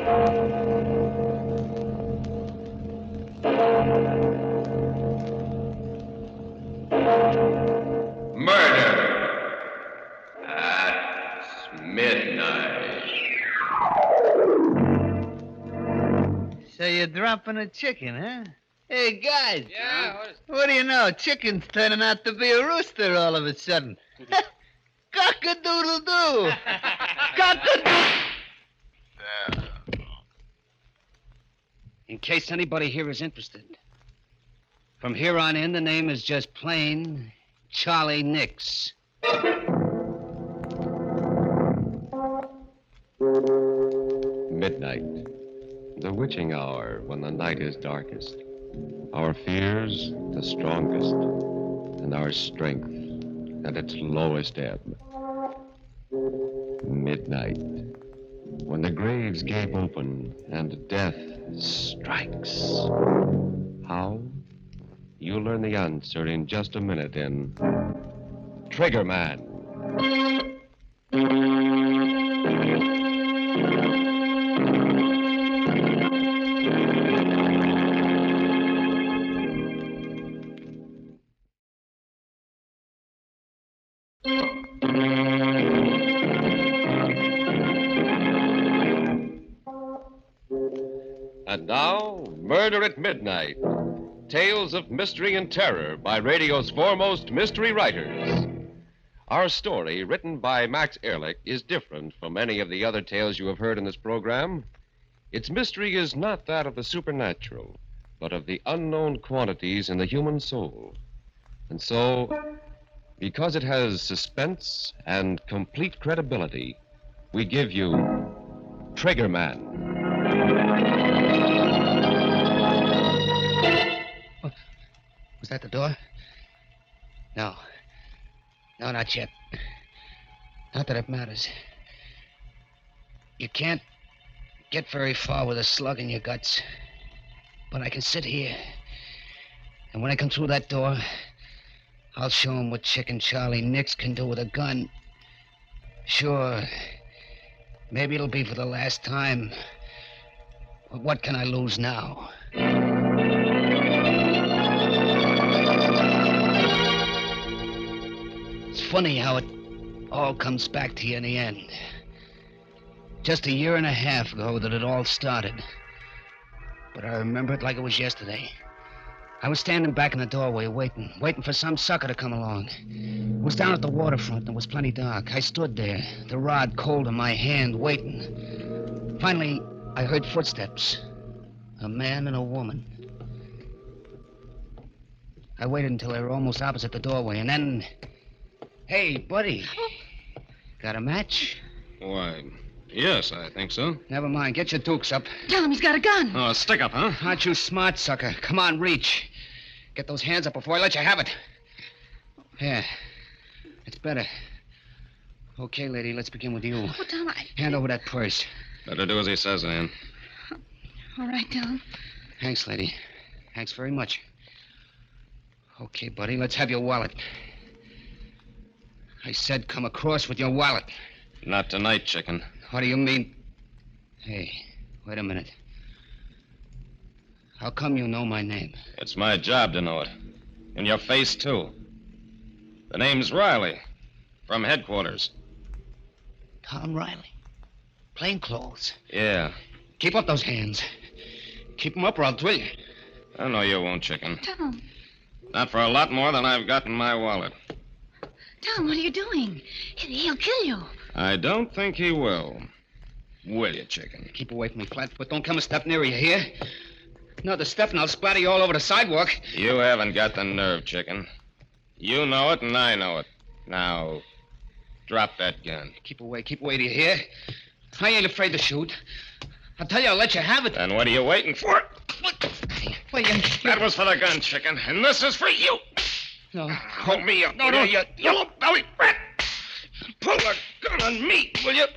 Murder at midnight. So you're dropping a chicken, huh? Hey, guys. Yeah, What do you know? Chicken's turning out to be a rooster all of a sudden. Cock-a-doodle-doo. Cock-a-doodle. In case anybody here is interested, from here on in, the name is just plain Charlie Nix. Midnight, the witching hour when the night is darkest, our fears the strongest, and our strength at its lowest ebb. Midnight, when the graves gape open and death strikes. How? You'll learn the answer in just a minute in Trigger Man. And now, Murder at Midnight. Tales of mystery and terror by radio's foremost mystery writers. Our story, written by Max Ehrlich, is different from any of the other tales you have heard in this program. Its mystery is not that of the supernatural, but of the unknown quantities in the human soul. And so, because it has suspense and complete credibility, we give you Trigger Man. Was that the door? No. No, not yet. Not that it matters. You can't get very far with a slug in your guts. But I can sit here. And when I come through that door, I'll show him what Chicken Charlie Nix can do with a gun. Sure. Maybe it'll be for the last time. But what can I lose now? It's funny how it all comes back to you in the end. Just a year and a half ago that it all started. But I remember it like it was yesterday. I was standing back in the doorway waiting for some sucker to come along. It was down at the waterfront and it was plenty dark. I stood there, the rod cold in my hand, waiting. Finally, I heard footsteps. A man and a woman. I waited until they were almost opposite the doorway, and then... Hey, buddy. Got a match? Why, yes, I think so. Never mind. Get your dukes up. Tell him he's got a gun. Oh, a stick up, huh? Aren't you smart, sucker? Come on, reach. Get those hands up before I let you have it. Yeah. It's better. Okay, lady, let's begin with you. Oh, Tom, Hand over that purse. Better do as he says, Ann. All right, Tom. Thanks, lady. Thanks very much. Okay, buddy, let's have your wallet. I said come across with your wallet. Not tonight, chicken. What do you mean? Hey, wait a minute. How come you know my name? It's my job to know it. And your face, too. The name's Riley. From headquarters. Tom Riley. Plain clothes. Yeah. Keep up those hands. Keep them up or I'll drill you. I know you won't, chicken. Tom. Not for a lot more than I've got in my wallet. Tom, what are you doing? He'll kill you. I don't think he will. Will you, chicken? Keep away from me, Flatfoot. Don't come a step nearer, you hear? Another step and I'll splatter you all over the sidewalk. You haven't got the nerve, chicken. You know it and I know it. Now, drop that gun. Keep away, do you hear? I ain't afraid to shoot. I'll tell you, I'll let you have it. Then what are you waiting for? Well, That was for the gun, chicken, and this is for you. No. Hold me up. No, you yellow belly rat. Pull the gun on me, will you?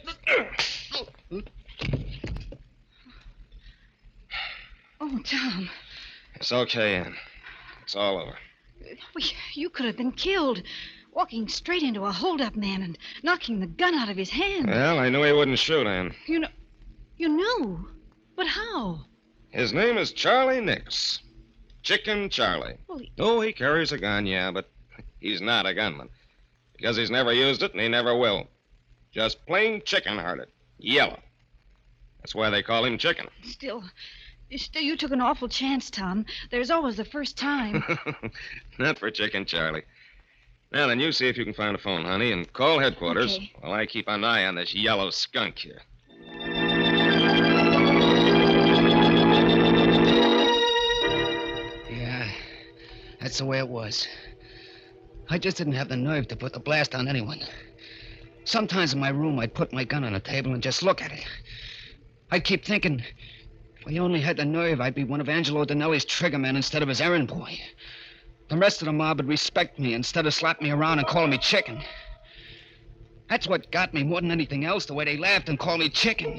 Oh, Tom. It's okay, Ann. It's all over. You could have been killed. Walking straight into a hold-up man and knocking the gun out of his hand. Well, I knew he wouldn't shoot, Ann. You knew? But how? His name is Charlie Nix. Chicken Charlie. Well, Oh, he carries a gun, yeah, but he's not a gunman. Because he's never used it and he never will. Just plain chicken-hearted. Yellow. That's why they call him Chicken. Still, you took an awful chance, Tom. There's always the first time. Not for Chicken Charlie. Now then, you see if you can find a phone, honey, and call headquarters Okay. while I keep an eye on this yellow skunk here. Yeah, that's the way it was. I just didn't have the nerve to put the blast on anyone. Sometimes in my room, I'd put my gun on the table and just look at it. I'd keep thinking, if I only had the nerve, I'd be one of Angelo Donnelly's triggermen instead of his errand boy. The rest of the mob would respect me instead of slapping me around and calling me Chicken. That's what got me more than anything else, the way they laughed and called me Chicken.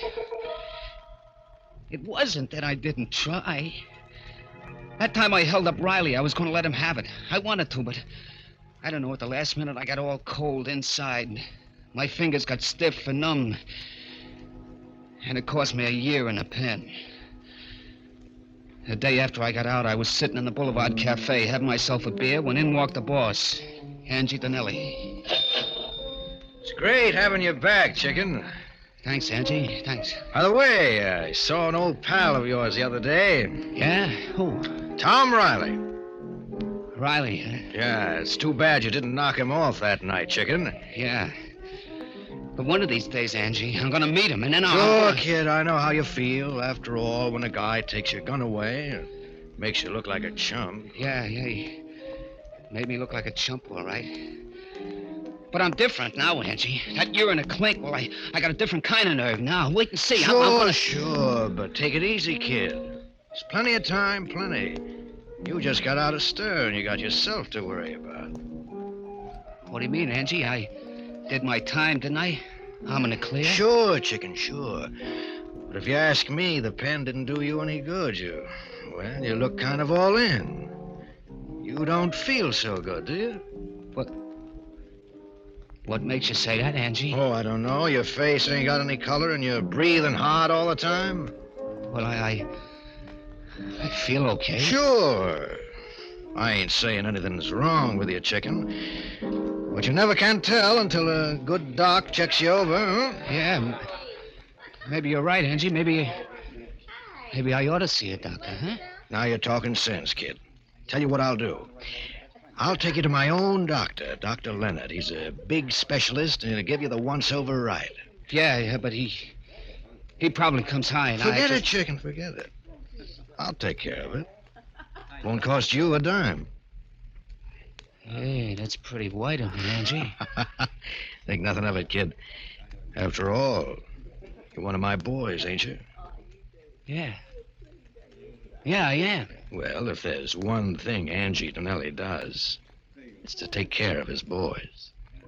It wasn't that I didn't try. That time I held up Riley, I was going to let him have it. I wanted to, but I don't know, at the last minute I got all cold inside. My fingers got stiff and numb. And it cost me a year in the pen. The day after I got out, I was sitting in the Boulevard Cafe having myself a beer when in walked the boss, Angie Donnelly. It's great having you back, Chicken. Thanks, Angie. Thanks. By the way, I saw an old pal of yours the other day. Yeah? Who? Tom Riley. Riley, huh? Yeah, it's too bad you didn't knock him off that night, Chicken. Yeah. But one of these days, Angie, I'm gonna meet him, and then I'll... Sure, kid, I know how you feel. After all, when a guy takes your gun away, it makes you look like a chum. Yeah, he made me look like a chump, all right. But I'm different now, Angie. That year in a clink, well, I got a different kind of nerve now. Wait and see. I'm gonna... Sure, but take it easy, kid. There's plenty of time, plenty. You just got out of stir, and you got yourself to worry about. What do you mean, Angie? I did my time, didn't I? I'm in the clear? Sure, Chicken, sure. But if you ask me, the pen didn't do you any good. You look kind of all in. You don't feel so good, do you? What makes you say that, Angie? Oh, I don't know. Your face ain't got any color, and you're breathing hard all the time. Well, I feel okay. Sure. I ain't saying anything's wrong with you, Chicken. But you never can tell until a good doc checks you over, huh? Yeah, maybe you're right, Angie. Maybe I ought to see a doctor, huh? Now you're talking sense, kid. Tell you what I'll do. I'll take you to my own doctor, Dr. Leonard. He's a big specialist, and he'll give you the once-over right. Yeah, but he probably comes high, and Forget it, Chicken, forget it. I'll take care of it. Won't cost you a dime. Hey, that's pretty white of me, Angie. Think nothing of it, kid. After all, you're one of my boys, ain't you? Yeah. Yeah, I am. Well, if there's one thing Angie Donnelly does, it's to take care of his boys.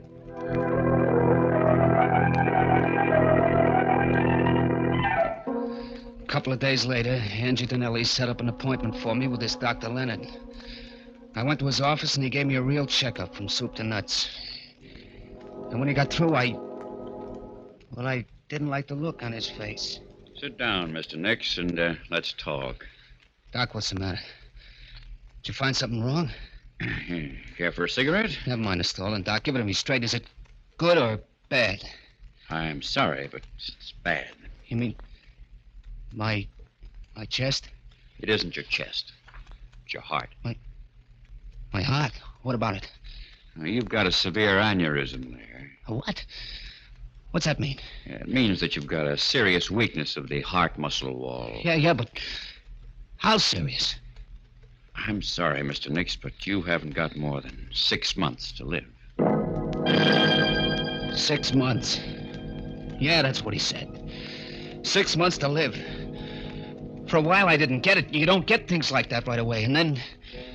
A couple of days later, Angie Donnelly set up an appointment for me with this Dr. Leonard. I went to his office, and he gave me a real checkup from soup to nuts. And when he got through, I didn't like the look on his face. Sit down, Mr. Nix, and let's talk. Doc, what's the matter? Did you find something wrong? Care for a cigarette? Never mind the stolen, Doc. Give it to me straight. Is it good or bad? I'm sorry, but it's bad. You mean my chest? It isn't your chest. It's your heart. My heart? What about it? Now, you've got a severe aneurysm there. A what? What's that mean? It means that you've got a serious weakness of the heart muscle wall. Yeah, but how serious? I'm sorry, Mr. Nix, but you haven't got more than 6 months to live. 6 months. Yeah, that's what he said. 6 months to live. For a while, I didn't get it. You don't get things like that right away. And then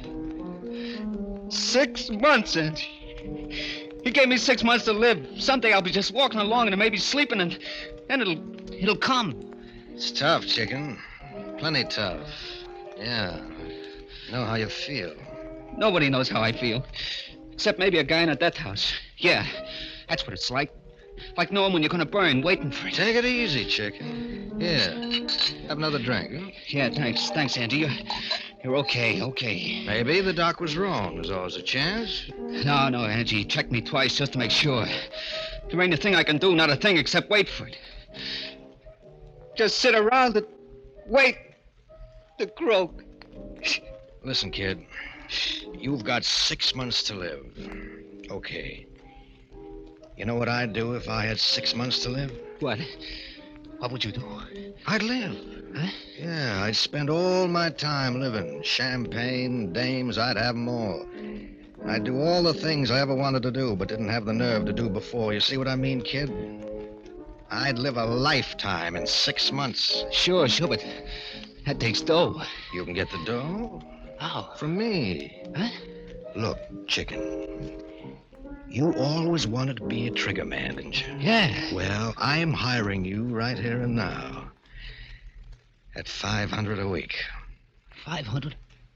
6 months, and he gave me 6 months to live. Someday I'll be just walking along and maybe sleeping, and then it'll come. It's tough, Chicken. Plenty tough. Yeah. Know how you feel. Nobody knows how I feel. Except maybe a guy in a death house. Yeah, that's what it's like. Like knowing when you're going to burn, waiting for it. Take it easy, chicken. Here, have another drink. Huh? Yeah, thanks. Thanks, Angie. You're okay, okay. Maybe the doc was wrong. There's always a chance. No, Angie. Check me twice just to make sure. There ain't a thing I can do, not a thing except wait for it. Just sit around and wait to croak. Listen, kid. You've got 6 months to live. Okay. You know what I'd do if I had 6 months to live? What? What would you do? I'd live. Huh? Yeah, I'd spend all my time living. Champagne, dames, I'd have them all. I'd do all the things I ever wanted to do, but didn't have the nerve to do before. You see what I mean, kid? I'd live a lifetime in 6 months. Sure, but that takes dough. You can get the dough? How? From me. Huh? Look, chicken. You always wanted to be a trigger man, didn't you? Yeah. Well, I'm hiring you right here and now. At $500 a week. 500?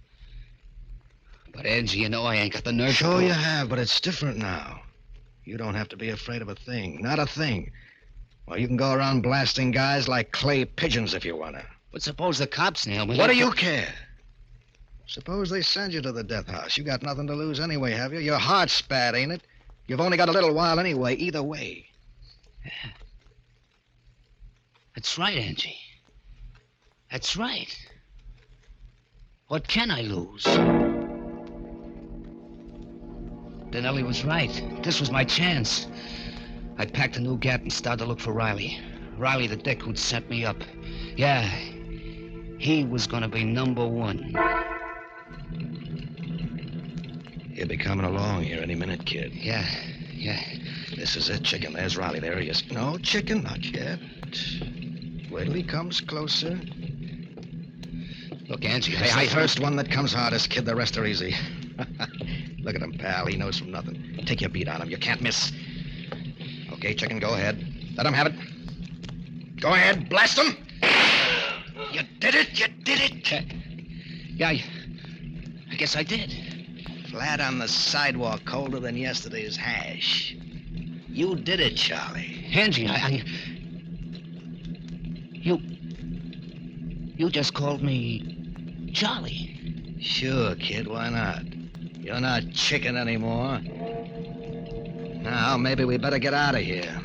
But, Angie, you know I ain't got the nerve. Sure you have, but it's different now. You don't have to be afraid of a thing. Not a thing. Well, you can go around blasting guys like clay pigeons if you want to. But suppose the cops nail me. What do you care? Suppose they send you to the death house. You got nothing to lose anyway, have you? Your heart's bad, ain't it? You've only got a little while anyway, either way. Yeah. That's right, Angie. That's right. What can I lose? Danelli was right. This was my chance. I packed a new gap and started to look for Riley. Riley, the dick who'd set me up. Yeah, he was gonna be number one. He'll be coming along here any minute, kid. Yeah. This is it, chicken. There's Riley. There he is. No, chicken, not yet. Wait till he comes closer. Look, Angie, I first one that comes hardest, kid. The rest are easy. Look at him, pal. He knows from nothing. Take your beat on him. You can't miss. Okay, chicken, go ahead. Let him have it. Go ahead, blast him. You did it. You did it. Yeah, I guess I did. Flat on the sidewalk, colder than yesterday's hash. You did it, Charlie. Angie, You just called me Charlie. Sure, kid, why not? You're not chicken anymore. Now, maybe we better get out of here.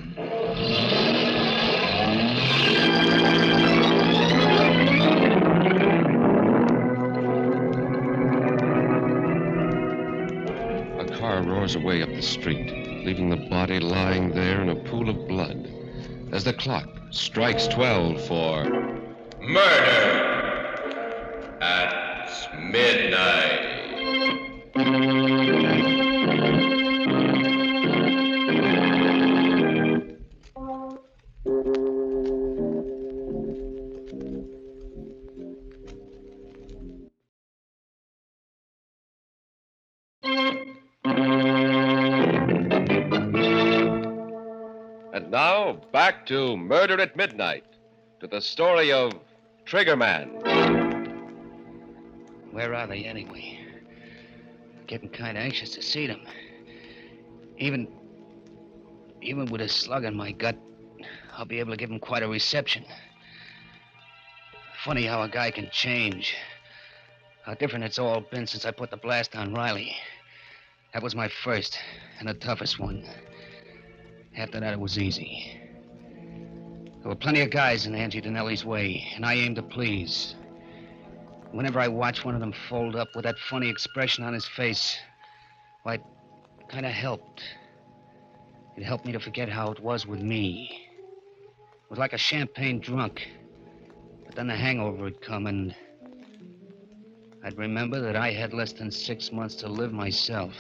A car roars away up the street, leaving the body lying there in a pool of blood. As the clock strikes 12 for murder at midnight. And now, back to Murder at Midnight, to the story of Triggerman. Where are they, anyway? Getting kind of anxious to see them. Even with a slug in my gut, I'll be able to give them quite a reception. Funny how a guy can change. How different it's all been since I put the blast on Riley. That was my first and the toughest one. After that, it was easy. There were plenty of guys in Angie Danelli's way, and I aimed to please. Whenever I watched one of them fold up with that funny expression on his face, why, it kind of helped. It helped me to forget how it was with me. It was like a champagne drunk. But then the hangover would come, and I'd remember that I had less than 6 months to live myself.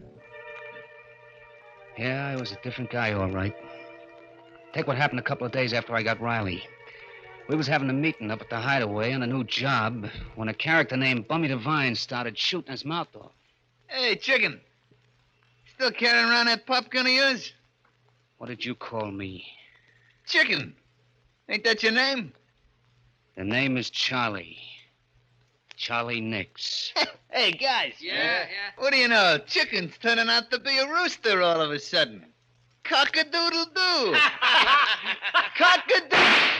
Yeah, I was a different guy, all right. Take what happened a couple of days after I got Riley. We was having a meeting up at the Hideaway on a new job when a character named Bummy Devine started shooting his mouth off. Hey, chicken. Still carrying around that pop gun of yours? What did you call me? Chicken. Ain't that your name? The name is Charlie. Charlie Nix. Hey, guys. Yeah. What do you know? Chicken's turning out to be a rooster all of a sudden. Cock-a-doodle-doo. Cock-a-doodle.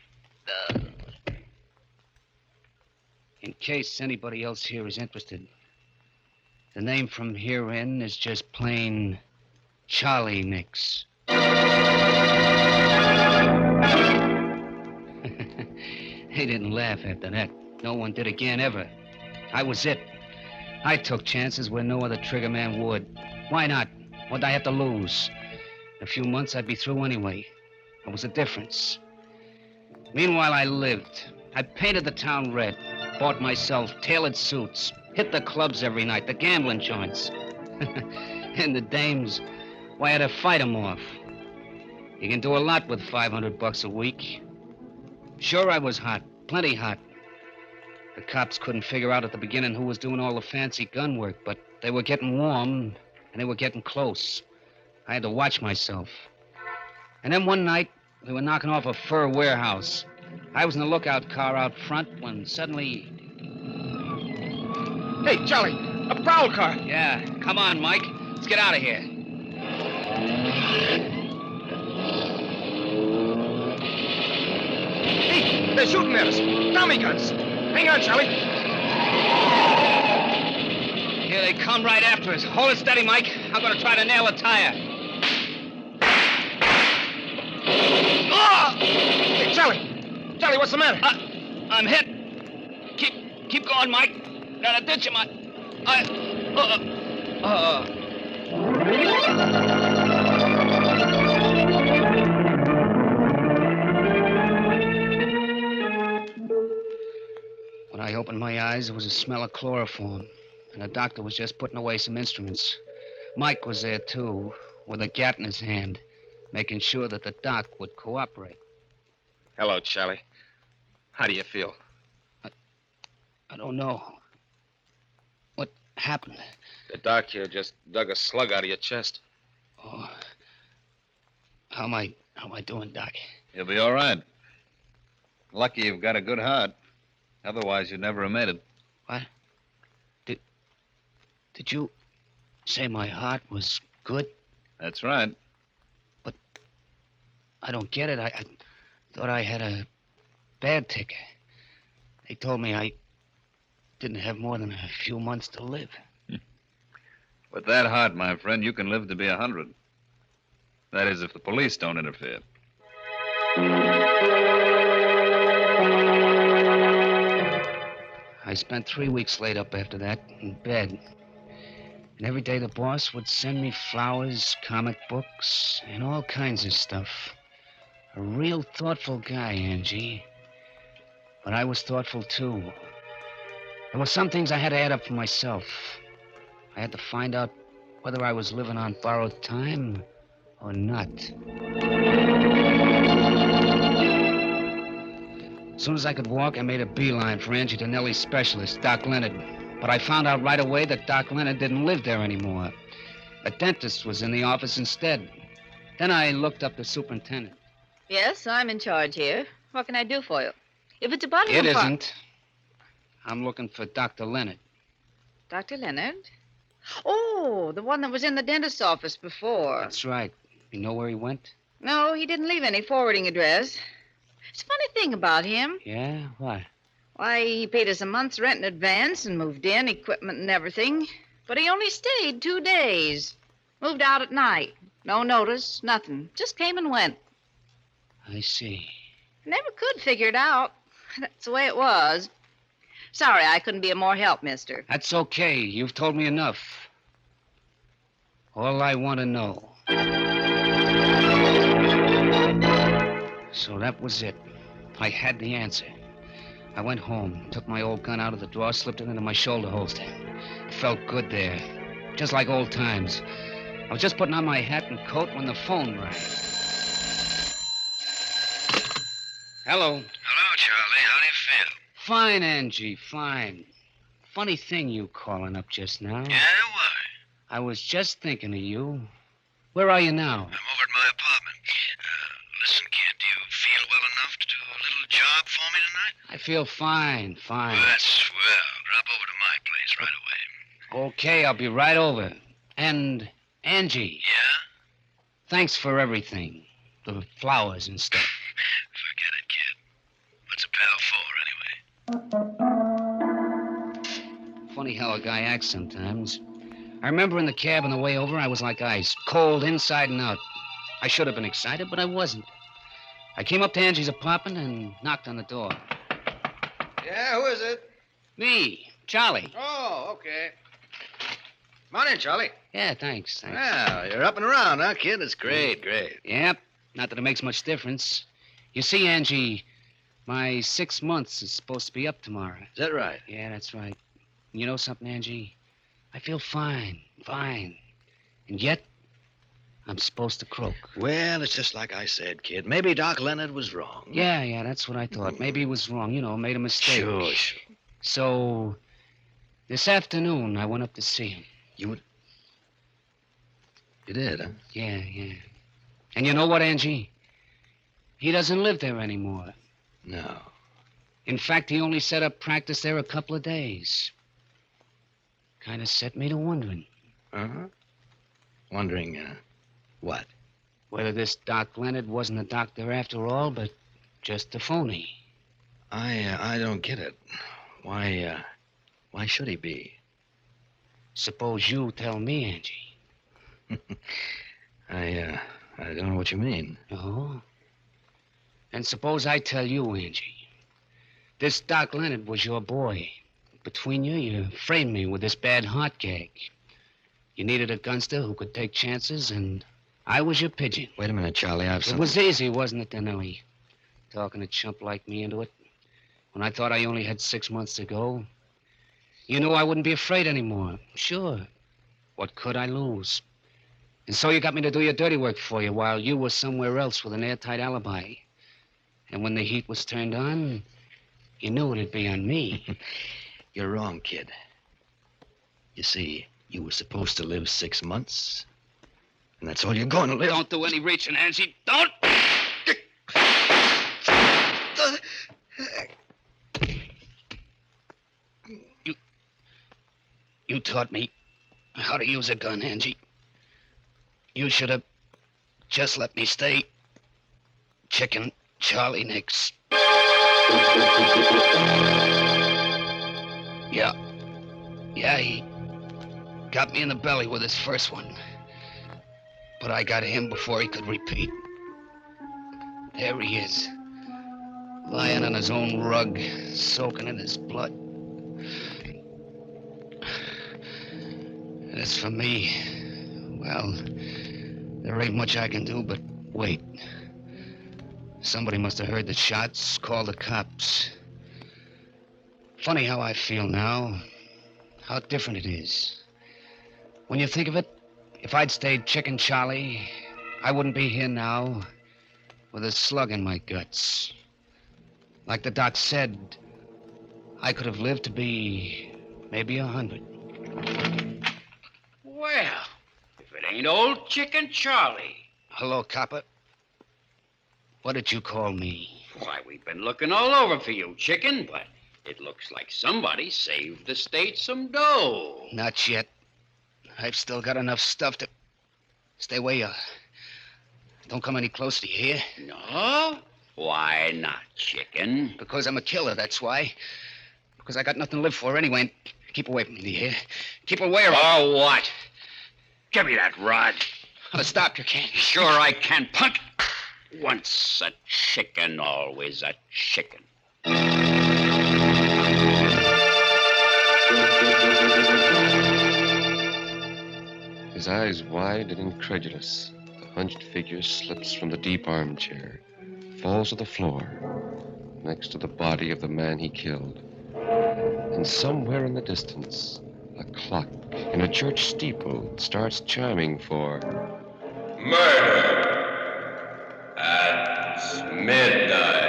In case anybody else here is interested, the name from here in is just plain Charlie Nix. They didn't laugh after that. No one did again, ever. I was it. I took chances where no other trigger man would. Why not? What'd I have to lose? In a few months, I'd be through anyway. There was a difference. Meanwhile, I lived. I painted the town red, bought myself tailored suits, hit the clubs every night, the gambling joints. And the dames, why, I had to fight them off. You can do a lot with $500 a week. Sure, I was hot, plenty hot. The cops couldn't figure out at the beginning who was doing all the fancy gun work, but they were getting warm, and they were getting close. I had to watch myself. And then one night, we were knocking off a fur warehouse. I was in the lookout car out front when suddenly... Hey, Charlie, a prowl car. Yeah, come on, Mike. Let's get out of here. Hey, they're shooting at us. Tommy guns. Hang on, Charlie. Here they come right after us. Hold it steady, Mike. I'm going to try to nail a tire. Oh! Hey, Charlie. Charlie, what's the matter? I'm hit. Keep going, Mike. Gotta ditch him. When I opened my eyes, there was a smell of chloroform, and the doctor was just putting away some instruments. Mike was there, too, with a gat in his hand, making sure that the doc would cooperate. Hello, Charlie. How do you feel? I don't know. What happened? The doc here just dug a slug out of your chest. Oh. How am I doing, Doc? You'll be all right. Lucky you've got a good heart. Otherwise, you'd never have made it. What? Did you say my heart was good? That's right. But I don't get it. I thought I had a bad ticker. They told me I didn't have more than a few months to live. With that heart, my friend, you can live to be 100. That is, if the police don't interfere. I spent 3 weeks laid up after that, in bed. And every day the boss would send me flowers, comic books, and all kinds of stuff. A real thoughtful guy, Angie. But I was thoughtful, too. There were some things I had to add up for myself. I had to find out whether I was living on borrowed time or not. As soon as I could walk, I made a beeline for Angie Donnelly's specialist, Doc Leonard. But I found out right away that Doc Leonard didn't live there anymore. A dentist was in the office instead. Then I looked up the superintendent. Yes, I'm in charge here. What can I do for you? If it's about It isn't. I'm looking for Dr. Leonard. Dr. Leonard? Oh, the one that was in the dentist's office before. That's right. You know where he went? No, he didn't leave any forwarding address. It's a funny thing about him. Yeah? Why? Why, he paid us a month's rent in advance and moved in, equipment and everything. But he only stayed 2 days. Moved out at night. No notice, nothing. Just came and went. I see. Never could figure it out. That's the way it was. Sorry I couldn't be of more help, mister. That's okay. You've told me enough. All I want to know. So that was it. I had the answer. I went home, took my old gun out of the drawer, slipped it into my shoulder holster. It felt good there. Just like old times. I was just putting on my hat and coat when the phone rang. Hello. Hello, Charlie. How do you feel? Fine, Angie, fine. Funny thing you calling up just now. Yeah, why? I was just thinking of you. Where are you now? I'm over at my apartment. Listen, kid, do you feel well enough to do a little job for me tonight? I feel fine. Well, that's swell. Drop over to my place right away. Okay, I'll be right over. And Angie. Yeah? Thanks for everything. The flowers and stuff. Forget it, kid. What's a pal for, anyway? Funny how a guy acts sometimes. I remember in the cab on the way over, I was like ice, cold inside and out. I should have been excited, but I wasn't. I came up to Angie's apartment and knocked on the door. Yeah, who is it? Me, Charlie. Oh, okay. Come on in, Charlie. Yeah, thanks. Well, you're up and around, huh, kid? It's great. Yep, not that it makes much difference. You see, Angie, my 6 months is supposed to be up tomorrow. Is that right? Yeah, that's right. You know something, Angie? I feel fine. And yet, I'm supposed to croak. Well, it's just like I said, kid. Maybe Doc Leonard was wrong. Yeah, that's what I thought. Maybe he was wrong, made a mistake. Sure. So, this afternoon, I went up to see him. You did, huh? Yeah. And you know what, Angie? He doesn't live there anymore. No. In fact, he only set up practice there a couple of days. Kind of set me to wondering. Uh-huh. Wondering, what? Whether this Doc Leonard wasn't a doctor after all, but just a phony. I don't get it. Why should he be? Suppose you tell me, Angie. I don't know what you mean. Oh? And suppose I tell you, Angie. This Doc Leonard was your boy. Between you framed me with this bad heart gag. You needed a gunster who could take chances, and I was your pigeon. Wait a minute, Charlie. It was easy, wasn't it, Denelli? Talking a chump like me into it. When I thought I only had 6 months to go. You knew I wouldn't be afraid anymore. Sure. What could I lose? And so you got me to do your dirty work for you while you were somewhere else with an airtight alibi. And when the heat was turned on, you knew it'd be on me. You're wrong, kid. You see, you were supposed to live 6 months. And that's all you're going to live. Don't do any reaching, Angie. Don't! You taught me how to use a gun, Angie. You should have just let me stay Chicken Charlie Nix. Yeah, he got me in the belly with his first one. But I got him before he could repeat. There he is, lying on his own rug, soaking in his blood. And as for me, well, there ain't much I can do but wait. Somebody must have heard the shots, called the cops. Funny how I feel now, how different it is. When you think of it, if I'd stayed Chicken Charlie, I wouldn't be here now with a slug in my guts. Like the doc said, I could have lived to be maybe 100. Well, if it ain't old Chicken Charlie. Hello, copper. What did you call me? Why, we've been looking all over for you, Chicken, but it looks like somebody saved the state some dough. Not yet. I've still got enough stuff to... Stay where you are. Don't come any closer, do you hear? No? Why not, Chicken? Because I'm a killer, that's why. Because I got nothing to live for anyway. And keep away from me, do you hear? Keep away or... Oh, what? Give me that rod. Oh, stop, you can't. Sure I can, punk. Once a chicken, always a chicken. His eyes wide and incredulous, the hunched figure slips from the deep armchair, falls to the floor, next to the body of the man he killed. And somewhere in the distance, a clock in a church steeple starts chiming for murder at midnight.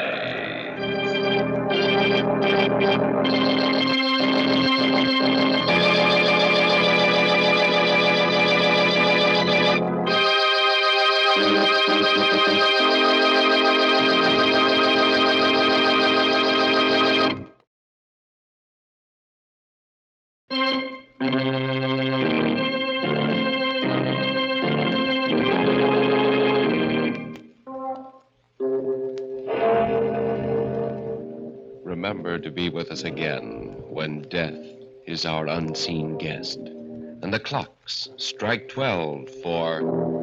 remember to be with us again when death is our unseen guest. And the clocks strike 12 for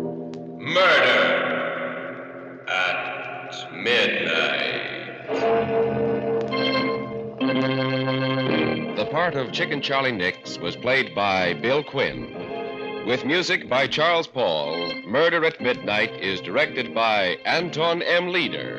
Murder at Midnight. The part of Chicken Charlie Nix was played by Bill Quinn. With music by Charles Paul, Murder at Midnight is directed by Anton M. Leader